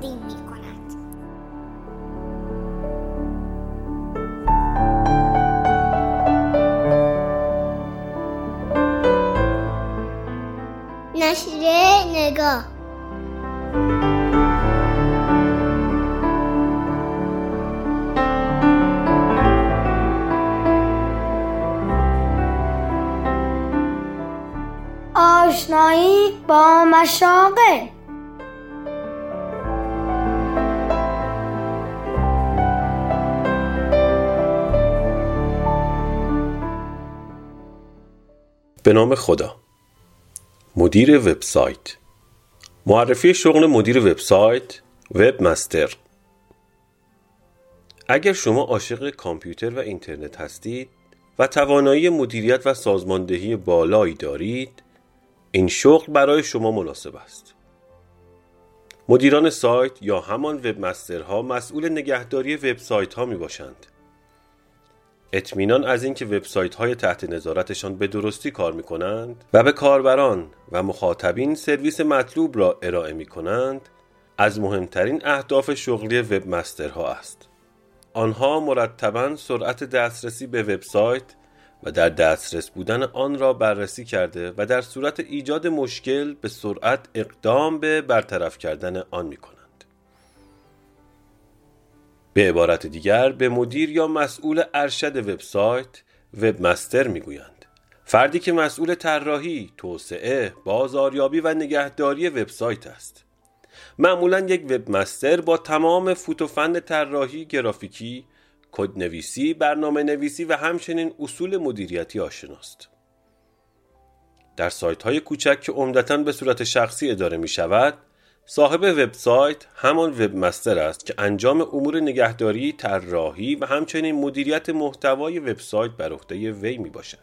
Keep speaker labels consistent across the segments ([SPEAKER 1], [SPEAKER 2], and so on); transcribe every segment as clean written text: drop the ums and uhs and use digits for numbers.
[SPEAKER 1] تقدیم می کند. نشریه نگاه. آشنایی با مشاغل.
[SPEAKER 2] به نام خدا. مدیر وبسایت. معرفی شغل مدیر وبسایت، وب مستر. اگر شما عاشق کامپیوتر و اینترنت هستید و توانایی مدیریت و سازماندهی بالایی دارید، این شغل برای شما مناسب است. مدیران سایت یا همان وب مسترها مسئول نگهداری وبسایت ها می باشند. اطمینان از اینکه وبسایت های تحت نظارتشان به درستی کار می کنند و به کاربران و مخاطبین سرویس مطلوب را ارائه می کنند از مهمترین اهداف شغلی وب مسترها است. آنها مرتباً سرعت دسترسی به وبسایت و در دسترس بودن آن را بررسی کرده و در صورت ایجاد مشکل به سرعت اقدام به برطرف کردن آن می کنند. به عبارت دیگر به مدیر یا مسئول ارشد وبسایت وب مستر می گویند. فردی که مسئول طراحی، توسعه، بازاریابی و نگهداری وبسایت است. معمولاً یک وب مستر با تمام فوت و فن طراحی، گرافیکی، کدنویسی، برنامه نویسی و همچنین اصول مدیریتی آشناست. در سایت های کوچک که عمدتاً به صورت شخصی اداره می شود، صاحب وبسایت همان وب مستر است که انجام امور نگهداری، طراحی و همچنین مدیریت محتوای وبسایت بر عهده وی می باشد.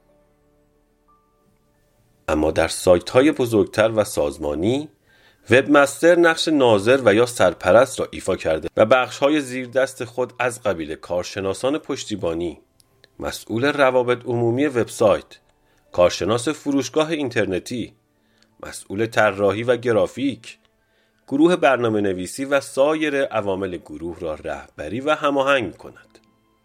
[SPEAKER 2] اما در سایت های بزرگتر و سازمانی، وب مستر نقش ناظر و یا سرپرست را ایفا کرده و بخش‌های زیر دست خود از قبیل کارشناسان پشتیبانی، مسئول روابط عمومی وبسایت، کارشناس فروشگاه اینترنتی، مسئول طراحی و گرافیک، گروه برنامه نویسی و سایر عوامل گروه را رهبری و هماهنگ می‌کند.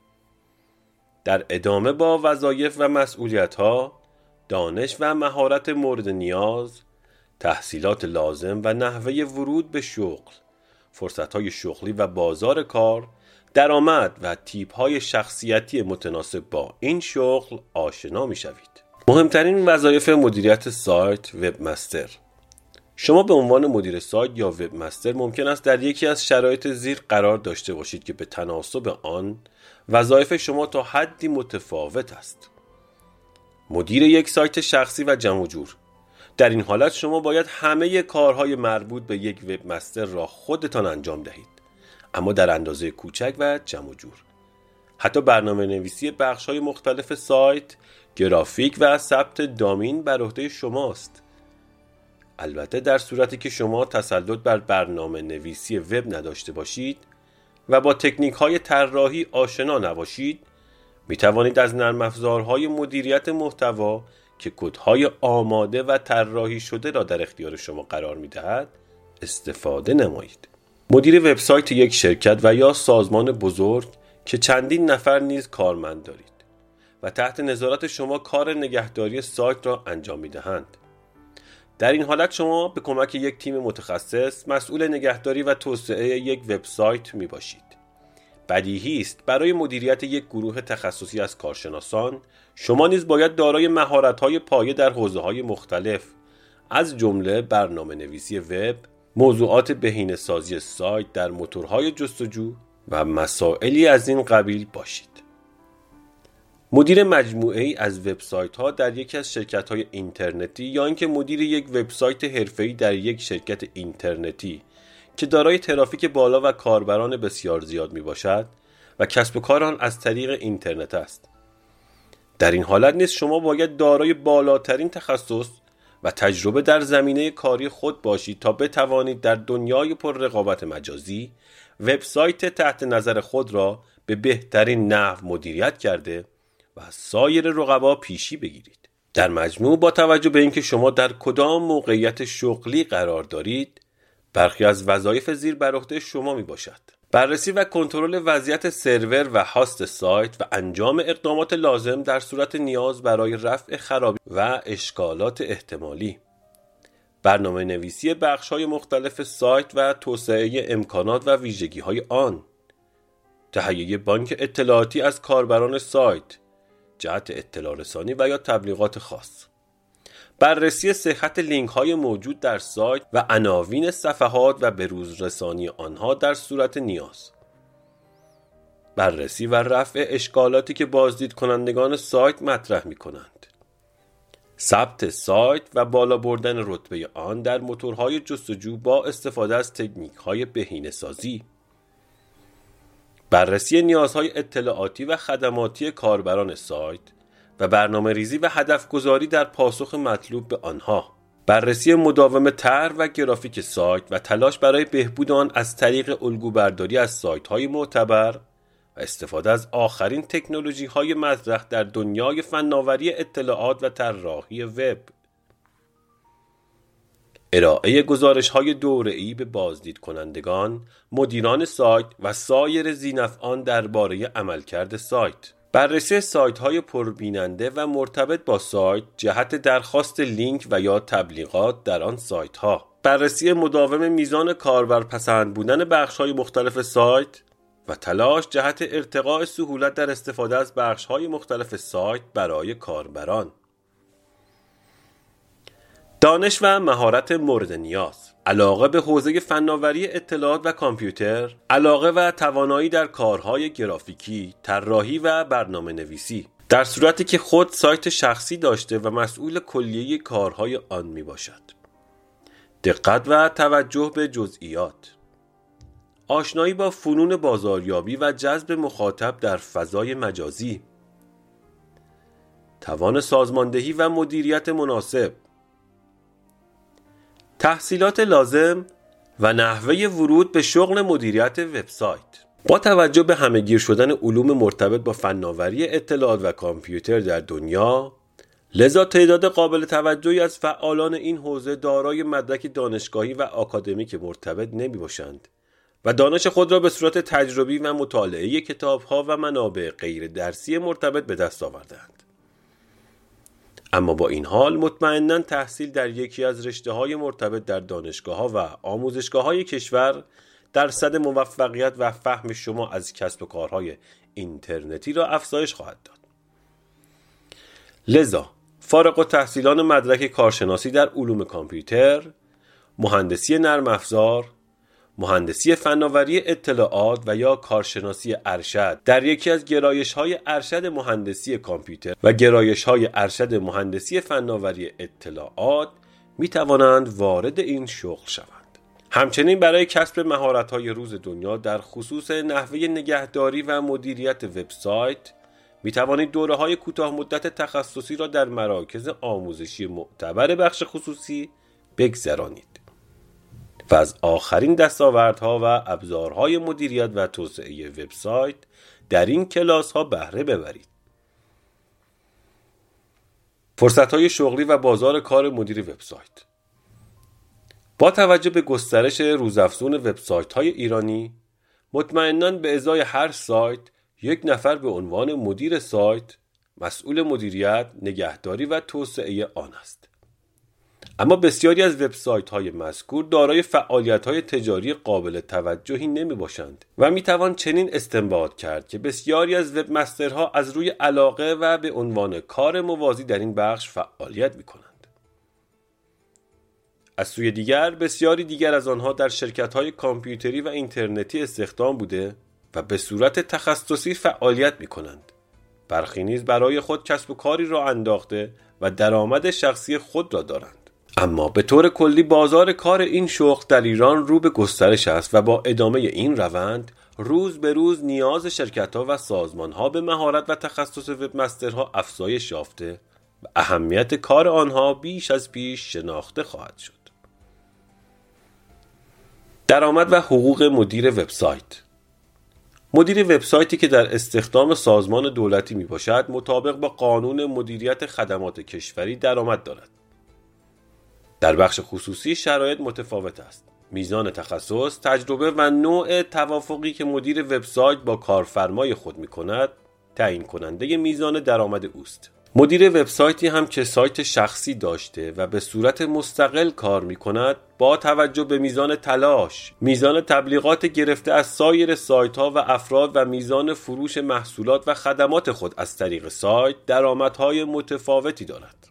[SPEAKER 2] در ادامه با وظایف و مسئولیت‌ها، دانش و مهارت مورد نیاز، تحصیلات لازم و نحوه ورود به شغل، فرصت‌های شغلی و بازار کار، درآمد و تیپ‌های شخصیتی متناسب با این شغل آشنا می‌شوید. مهمترین وظایف مدیریت سایت وب مستر. شما به عنوان مدیر سایت یا وب مستر ممکن است در یکی از شرایط زیر قرار داشته باشید که به تناسب آن وظایف شما تا حدی متفاوت است. مدیر یک سایت شخصی و جمع و جور. در این حالت شما باید همه کارهای مربوط به یک وب مستر را خودتان انجام دهید، اما در اندازه کوچک و جمع و جور. حتی برنامه نویسی بخش‌های مختلف سایت، گرافیک و ثبت دامین بر عهده شماست. البته در صورتی که شما تسلط بر برنامه نویسی وب نداشته باشید و با تکنیک‌های طراحی آشنا نباشید، می توانید از نرم افزارهای مدیریت محتوا که کدهای آماده و طراحی شده را در اختیار شما قرار می دهد استفاده نمایید. مدیر وبسایت یک شرکت و یا سازمان بزرگ که چندین نفر نیز کارمند دارید و تحت نظارت شما کار نگهداری سایت را انجام می دهند. در این حالت شما به کمک یک تیم متخصص مسئول نگهداری و توسعه یک وبسایت می باشید. بدیهی است برای مدیریت یک گروه تخصصی از کارشناسان شما نیز باید دارای مهارت‌های پایه در حوزه‌های مختلف از جمله برنامه نویسی وب، موضوعات بهینه‌سازی سایت در موتورهای جستجو و مسائلی از این قبیل باشید. مدیر مجموعه‌ای از وبسایت‌ها در یکی از شرکت‌های اینترنتی یا اینکه مدیر یک وبسایت حرفه‌ای در یک شرکت اینترنتی که دارای ترافیک بالا و کاربران بسیار زیاد میباشد و کسب و کار آن از طریق اینترنت است. در این حالت نیز شما باید دارای بالاترین تخصص و تجربه در زمینه کاری خود باشید تا بتوانید در دنیای پر رقابت مجازی وبسایت تحت نظر خود را به بهترین نحو مدیریت کرده و از سایر رقبا پیشی بگیرید. در مجموع با توجه به اینکه شما در کدام موقعیت شغلی قرار دارید، برخی از وظایف زیر بر عهده شما می باشد: بررسی و کنترل وضعیت سرور و هاست سایت و انجام اقدامات لازم در صورت نیاز برای رفع خرابی و اشکالات احتمالی، برنامه نویسی بخش‌های مختلف سایت و توسعه امکانات و ویژگی‌های آن، تهیه بانک اطلاعاتی از کاربران سایت جهت اطلاع رسانی و یا تبلیغات خاص، بررسی صحت لینک‌های موجود در سایت و عناوین صفحات و بروز رسانی آنها در صورت نیاز، بررسی و رفع اشکالاتی که بازدید کنندگان سایت مطرح می‌کنند، ثبت سایت و بالا بردن رتبه آن در موتورهای جستجو با استفاده از تکنیک‌های بهینه‌سازی، بررسی نیازهای اطلاعاتی و خدماتی کاربران سایت و برنامه ریزی و هدف گذاری در پاسخ مطلوب به آنها، بررسی مداوم طرح و گرافیک سایت و تلاش برای بهبود آن از طریق الگوبرداری از سایت‌های معتبر و استفاده از آخرین تکنولوژی‌های مطرح در دنیای فناوری اطلاعات و طراحی وب، ارائه گزارش‌های دوره‌ای به بازدید کنندگان، مدیران سایت و سایر ذی‌نفعان درباره عملکرد سایت، بررسی سایت‌های پربیننده و مرتبط با سایت جهت درخواست لینک و یا تبلیغات در آن سایت‌ها، بررسی مداوم میزان کاربرپسند بودن بخش‌های مختلف سایت و تلاش جهت ارتقاء سهولت در استفاده از بخش‌های مختلف سایت برای کاربران، دانش و مهارت مورد نیاز، علاقه به حوزه فناوری اطلاعات و کامپیوتر، علاقه و توانایی در کارهای گرافیکی، طراحی و برنامه نویسی، در صورتی که خود سایت شخصی داشته و مسئول کلیه کارهای آن می باشد، دقت و توجه به جزئیات، آشنایی با فنون بازاریابی و جذب مخاطب در فضای مجازی، توان سازماندهی و مدیریت مناسب، تحصیلات لازم و نحوه ورود به شغل مدیریت وبسایت. با توجه به همه‌گیر شدن علوم مرتبط با فناوری اطلاعات و کامپیوتر در دنیا، لذا تعداد قابل توجهی از فعالان این حوزه دارای مدرک دانشگاهی و آکادمیک مرتبط نمی‌باشند و دانش خود را به صورت تجربی و مطالعه کتاب‌ها و منابع غیر درسی مرتبط به دست آوردند. اما با این حال مطمئناً تحصیل در یکی از رشته‌های مرتبط در دانشگاه‌ها و آموزشگاه‌های کشور درصد موفقیت و فهم شما از کسب و کارهای اینترنتی را افزایش خواهد داد. لذا فارغ التحصیلان مدرک کارشناسی در علوم کامپیوتر، مهندسی نرم افزار، مهندسی فناوری اطلاعات و یا کارشناسی ارشد در یکی از گرایش‌های ارشد مهندسی کامپیوتر و گرایش‌های ارشد مهندسی فناوری اطلاعات می توانند وارد این شغل شوند. همچنین برای کسب مهارت‌های روز دنیا در خصوص نحوه نگهداری و مدیریت وبسایت می توانید دوره‌های کوتاه مدت تخصصی را در مراکز آموزشی معتبر بخش خصوصی بگذرانید و از آخرین دستاوردها و ابزارهای مدیریت و توسعه وبسایت در این کلاس‌ها بهره ببرید. فرصت‌های شغلی و بازار کار مدیر وبسایت. با توجه به گسترش روزافزون وبسایت‌های ایرانی، مطمئناً به ازای هر سایت یک نفر به عنوان مدیر سایت مسئول مدیریت، نگهداری و توسعه آن است. اما بسیاری از وبسایت‌های مذکور دارای فعالیت‌های تجاری قابل توجهی نمی‌باشند و می‌توان چنین استنباط کرد که بسیاری از وب مسترها از روی علاقه و به عنوان کار موازی در این بخش فعالیت می‌کنند. از سوی دیگر بسیاری دیگر از آنها در شرکت‌های کامپیوتری و اینترنتی استخدام بوده و به صورت تخصصی فعالیت می‌کنند. برخی نیز برای خود کسب و کاری را انداخته و درآمد شخصی خود را دارند. اما به طور کلی بازار کار این شغل در ایران رو به گسترش است و با ادامه این روند روز به روز نیاز شرکت‌ها و سازمان‌ها به مهارت و تخصص وب مسترها افزایش یافته و اهمیت کار آنها بیش از پیش شناخته خواهد شد. درآمد و حقوق مدیر وبسایت. مدیر وبسایتی که در استخدام سازمان دولتی می باشد مطابق با قانون مدیریت خدمات کشوری درآمد دارد. در بخش خصوصی شرایط متفاوت است. میزان تخصص، تجربه و نوع توافقی که مدیر وبسایت با کارفرمای خود می‌کند تعیین کننده میزان درآمد اوست. مدیر وبسایتی هم که سایت شخصی داشته و به صورت مستقل کار می‌کند، با توجه به میزان تلاش، میزان تبلیغات گرفته از سایر سایت‌ها و افراد و میزان فروش محصولات و خدمات خود از طریق سایت درآمدهای متفاوتی دارد.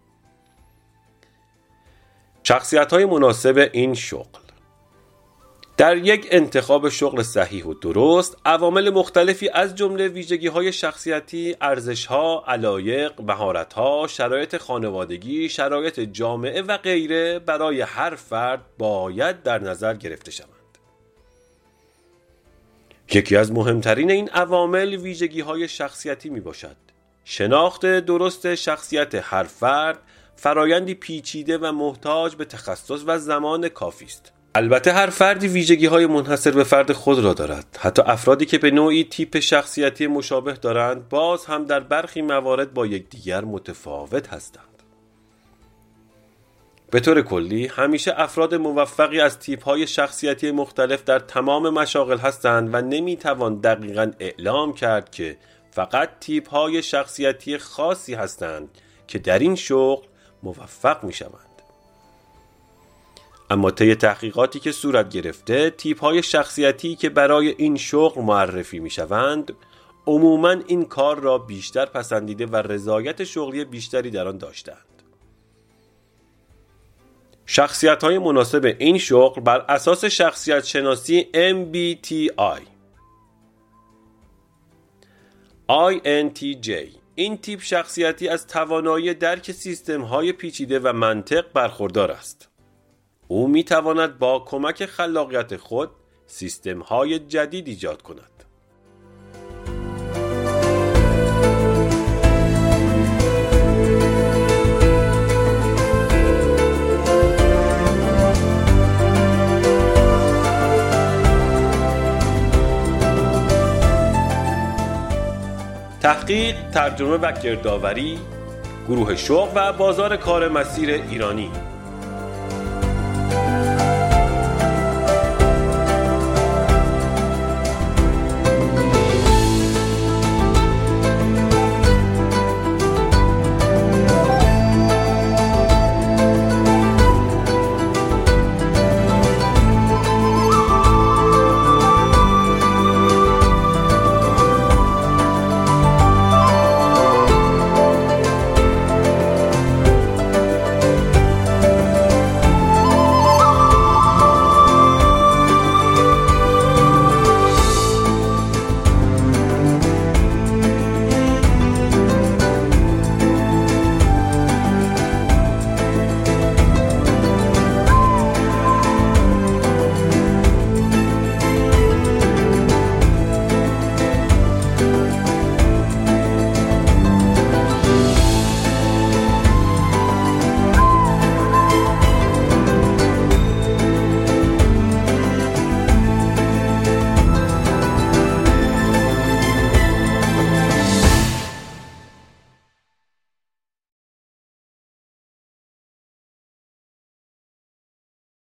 [SPEAKER 2] شخصیت‌های مناسب این شغل. در یک انتخاب شغل صحیح و درست، عوامل مختلفی از جمله ویژگی‌های شخصیتی، ارزش‌ها، علایق، مهارت‌ها، شرایط خانوادگی، شرایط جامعه و غیره برای هر فرد باید در نظر گرفته شوند. یکی از مهمترین این عوامل ویژگی‌های شخصیتی میباشد. شناخت درست شخصیت هر فرد فرایندی پیچیده و محتاج به تخصص و زمان کافی است. البته هر فردی ویژگی‌های منحصر به فرد خود را دارد. حتی افرادی که به نوعی تیپ شخصیتی مشابه دارند، باز هم در برخی موارد با یکدیگر متفاوت هستند. به طور کلی، همیشه افراد موفقی از تیپ‌های شخصیتی مختلف در تمام مشاغل هستند و نمی‌توان دقیقاً اعلام کرد که فقط تیپ‌های شخصیتی خاصی هستند که در این شغل موفق می‌شوند. اما طی تحقیقاتی که صورت گرفته، تیپ‌های شخصیتی که برای این شغل معرفی می‌شوند، عموماً این کار را بیشتر پسندیده و رضایت شغلی بیشتری در آن داشتند. شخصیت‌های مناسب این شغل بر اساس شخصیت شناسی MBTI INTJ. این تیپ شخصیتی از توانایی درک سیستم‌های پیچیده و منطق برخوردار است. او می‌تواند با کمک خلاقیت خود سیستم‌های جدید ایجاد کند. تحقیق، ترجمه و گردآوری، گروه شغل و بازار کار مسیر ایرانی.